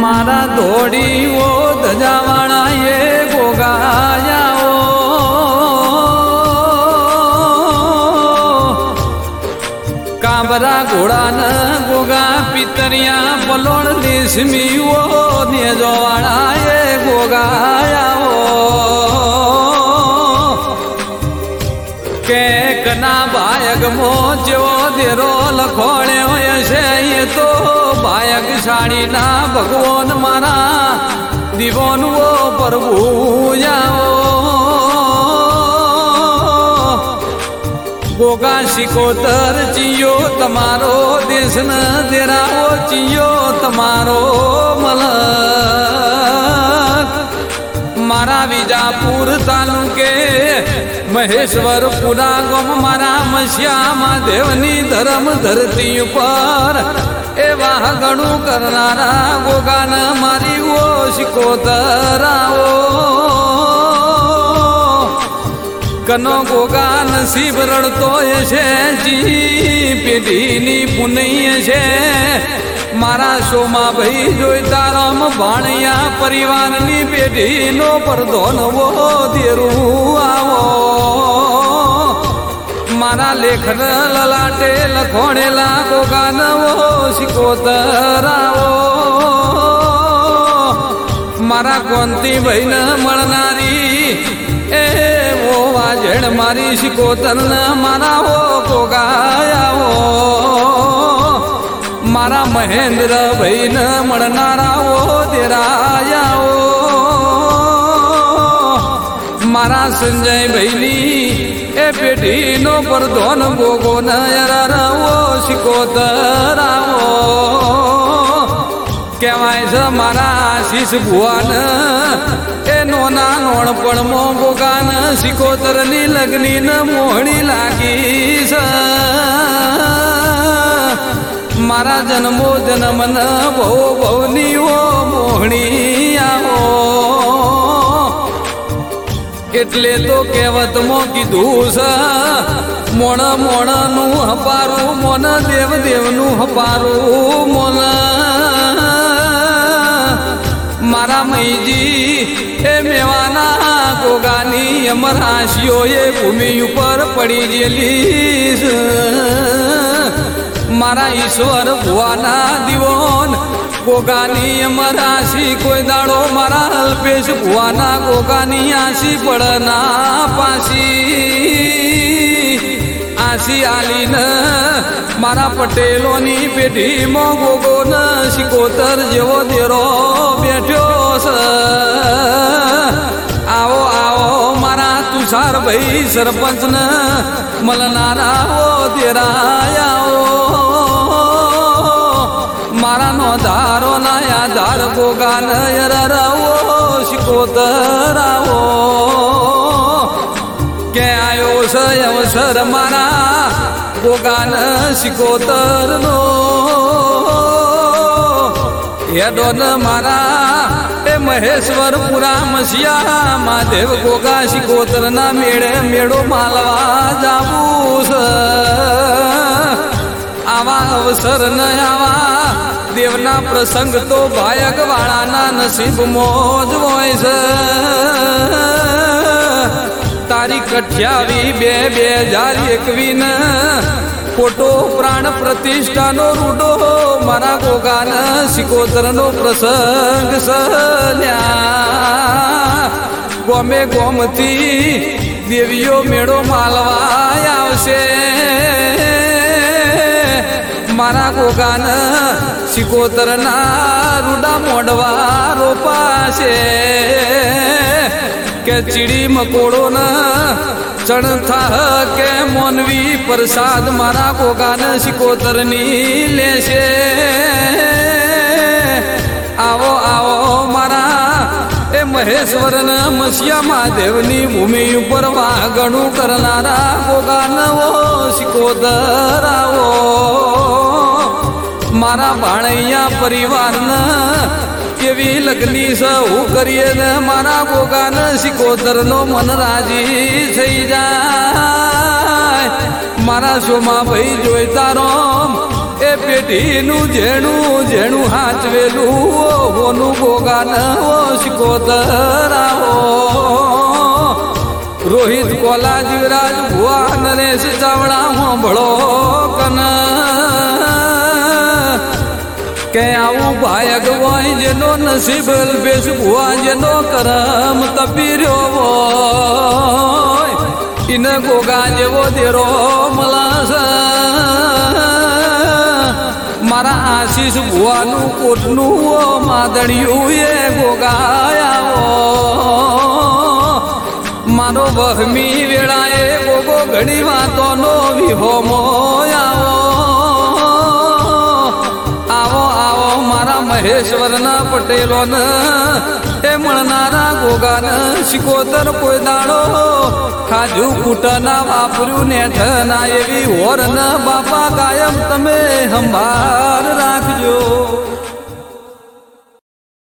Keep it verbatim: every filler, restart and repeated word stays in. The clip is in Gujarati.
મારા ધોડીઓ ધજાવાળા એ ગોગાયાઓ કાબરા ઘોડાના ગોગા પિતરિયા પલોણ દેશમીઓ નેજોવાળા એ ગોગાયાઓ કે કના ભાયગમો જેવો દેરો લખોણ્યો હશે એ તો ભાયગ સાડીના ભગવાન મારા દીવોનવો પ્રભુ જાઓ ગોગા શિકોતર ચિયો તમારો દેશ ન દેરાવો ચિયો તમારો મલક મારા વિજાપુર તાલુકે મહેશ્વરપુરા ગોમ મારા મશ્યામા દેવની ધર્મ ધરતી ઉપર એવા ગણું કરનારા ગોગાન મારી ઓ શિકોતરાઓ કનો ગોગા નસીબ રડતો છે જી પેઢીની પુનૈય છે મારા શોમાં ભાઈ જોઈતા રામ ભાણિયા પરિવારની પેઢીનો પડદો નવો દેરું આવો મારા લેખન લલાટે લખોણેલા ગોગા નવો શિકોતરાઓ મારા કોંતી ભાઈને મળનારી એ ઓ વાજણ મારી શિકોતર મારા હો ગોગાયાઓ મારા મહેન્દ્ર ભાઈને મળનારાઓ દેરાયાઓ મારા સંજય ભાઈની એ પેઢીનો પરધોન ગોગો નયરાવો શિકોતરાવો કહેવાય છે મારા આશીષ ભુવાન એ નોના નોણપણમો ગોગાન શિકોતરની લગ્ની ન મોહણી લાગી છે મારા જન્મો જન્મ ન ભવ ભવની ઓ મોહણી આવો એટલે તો કહેવતમાં કીધું છે મોણ મોણનું હપારું મોન દેવ દેવનું હપારું મોન મારા મૈજી એ મેવાના ગોગાની અમરાશીઓ એ ભૂમિ ઉપર પડી ગયેલી મારા ઈશ્વર ભુવાના દીવોન ગોગાની અમરાશી કોઈ દાડો મારા અલ્પેશ ભુવાના ગોગાની આશી પડના પાસી આશી આલીને મારા પટેલોની પેઢીમાં ગોગો ન શિકોતર જેવો દેરો બેઠ્યો છે આવો આવો મારા તુષાર ભાઈ સરપંચ ન મળનારાઓ દેરાયાઓ મારા નો ધારો ના આધાર ગોગા નયરાવો શિકોતરાવો કે આયો છે અવસર મારા ગોગાન શિકોતર નો હેડો ન મારા એ મહેશ્વરપુરા મસિયા મહાદેવ ગોગા શિકોતર ના મેળે મેળો માલવા જાવું છે આવા અવસર ન આવા દેવના પ્રસંગ તો ભાયક વાળાના નસીબ મોજ હોય છે તારીખ અઠ્યાવી બે બે હજાર એકવીસ ખોટો પ્રાણ પ્રતિષ્ઠાનો રૂડો મારા ગોગાન શિકોતરનો પ્રસંગ સલ્યા ગોમે ગોમથી દેવીઓ મેળો માલવા આવશે મારા ગોગાન શિકોતરના રૂડા મોડવા રોપાશે કે ચીડી મકોડો ન ચણથા કે મોનવી પ્રસાદ મારા ગોગાન શિકોતરની લેશે આવો આવો મારા એ મહેશ્વર ન મસિયા મહાદેવની ભૂમિ ઉપર વાગણું કરનારા ગોગાનવો શિકોતરાવો મારા ભાણૈયા પરિવારના કેવી લગ્ની સહુ કરીએ ને મારા ગોગાન શિકોતરનો મન રાજી થઈ જાય મારા શોમાં ભાઈ જોઈતા રોમ એ એ પેઢીનું જેણું જેણું હાચવેલું હોનું ગોગાન સિકોતર આવો રોહિત કોલા જીવરાજ ભુવા નરેશ ચાવડા હોંભળો કન કે આવું ભાયક હોય જેનો નસીબ અલ્પેશ ભુવા જેનો કરમ તપી રહ્યો હોય ઇન ગોગા જેવો દેરો મલાસ મારા આશીષ ભુવાનું કોટનું માદણિયું એ ગોગાયાવો મારો વહમી વેળાએ ગોગો ઘણી વાતોનો વિહોમો આવો આવો આવો મારા મહેશ્વરના પટેલોને એ મળનારા ગોગાને સિકોતર કોઈ દાડો ખાજુ કૂટના વાપર્યું ને ઠના એવી હોર ન બાપા કાયમ તમે સંભાળ રાખ